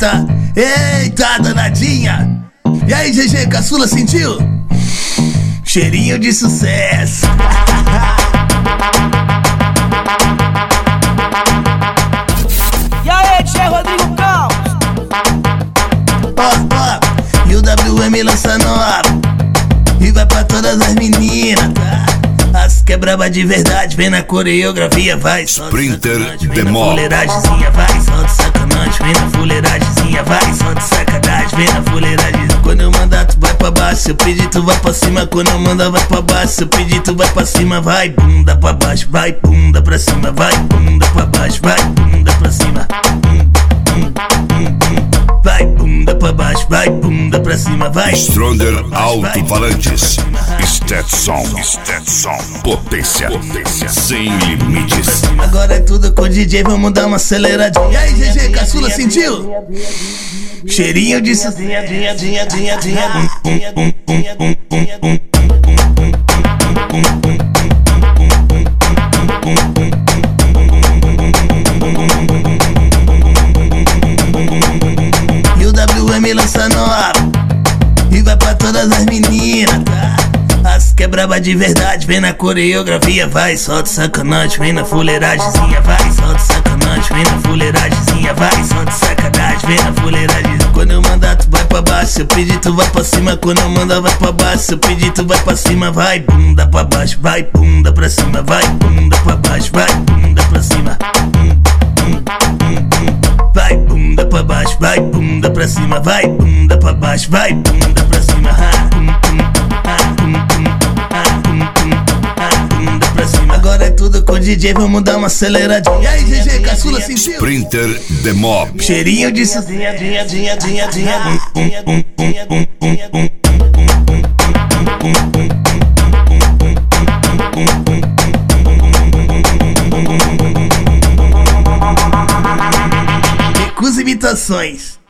eita, eita danadinha. E aí, GG, caçula, sentiu? Cheirinho de sucesso. E aí, DJ Rodrigo Campos? Ó, e o WM lança nova e vai pra todas as meninas, tá? As que é braba de verdade, vem na coreografia, vai. Sprinter vem na Mob. fuleiragemzinha, vai. Solta sacanagem, vem na fuleiragemzinha, vai. Solta sacanagem, vem na fuleiragem. Quando eu mandar, tu vai pra baixo. Se eu pedir, tu vai pra cima. Quando eu mandar, vai pra baixo. Se eu pedir, tu vai pra cima, vai. Bunda pra baixo, vai. Bunda pra cima, vai. Bunda pra baixo, vai. Bunda pra cima. Vai, bunda pra baixo, vai, bunda pra cima, vai. Stronger Alto-Falantes. Stetson. Potência sem limites. Agora é tudo com o DJ, vamos dar uma aceleradinha. E aí, GG, caçula, sentiu? Cheirinho de sucesso. E o WM lança nova e vai pra todas as meninas, tá? As que é braba de verdade, vem na coreografia, vai. Solta sacanagem, vem na fuleiragemzinha, vai. Solta sacanagem, vem na fuleiragemzinha, vai. Solta sacanagem, vem na fuleiragem. Quando eu mandar, tu vai pra baixo. Se eu pedir, tu vai pra cima. Quando eu mandar, vai pra baixo. Se eu pedir, tu vai pra cima, vai. Bunda pra baixo, vai. Bunda pra cima, vai. Bunda pra baixo, vai. Bunda pra cima. Vai, bunda pra baixo, vai. Bunda pra cima, vai. Bunda pra baixo, vai. Bunda pra cima. Bunda pra cima. Agora é tudo com o DJ, vamos dar uma aceleradinha. E aí, GG, caçula, sentiu? Sprinter Mob. Cheirinho de sucesso. Recusa imitações.